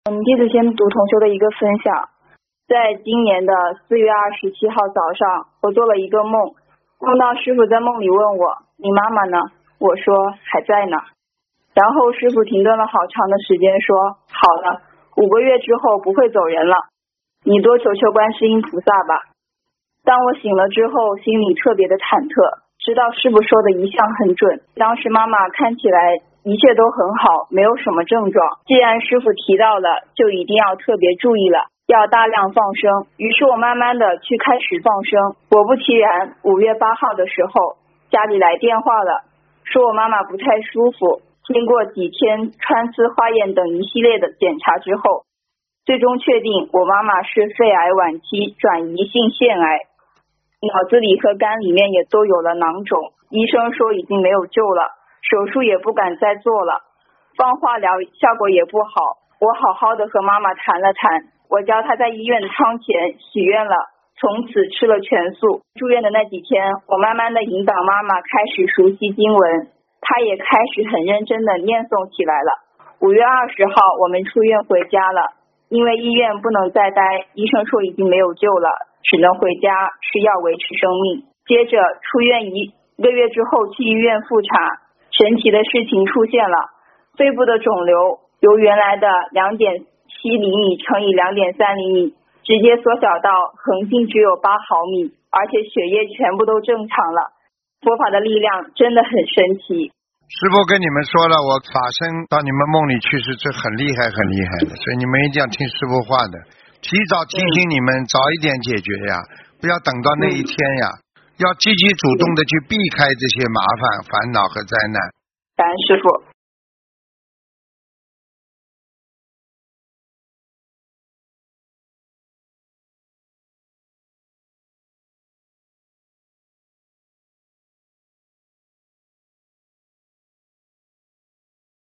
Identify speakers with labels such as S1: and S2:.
S1: 弟子先读同修的一个分享。在今年的4月27号早上，我做了一个梦，梦到师傅在梦里问我，你妈妈呢？我说还在呢。然后师傅停顿了好长的时间，说好了，5个月之后不会走人了，你多求求观世音菩萨吧。当我醒了之后，心里特别的忐忑，知道师傅说的一向很准。当时妈妈看起来一切都很好，没有什么症状，既然师傅提到了，就一定要特别注意了，要大量放生。于是我慢慢的去开始放生。果不其然，5月8号的时候，家里来电话了，说我妈妈不太舒服，经过几天穿刺化验等一系列的检查之后，最终确定我妈妈是肺癌晚期转移性腺癌，脑子里和肝里面也都有了囊肿，医生说已经没有救了，手术也不敢再做了，放化疗效果也不好。我好好的和妈妈谈了谈，我教她在医院的窗前许愿了，从此吃了全素。住院的那几天，我慢慢的引导妈妈开始熟悉经文，她也开始很认真的念诵起来了。5月20号我们出院回家了，因为医院不能再待，医生说已经没有救了，只能回家吃药维持生命。接着出院一个月之后去医院复查，神奇的事情出现了，肺部的肿瘤由原来的2.7厘米乘以2.3厘米直接缩小到横径只有8毫米，而且血液全部都正常了。佛法的力量真的很神奇。
S2: 师父跟你们说了，我法身到你们梦里去是这很厉害很厉害的，所以你们一定要听师父话的，提早提醒你们早一点解决呀，不要等到那一天呀，要积极主动的去避开这些麻烦烦恼和灾难。
S1: 感恩师父。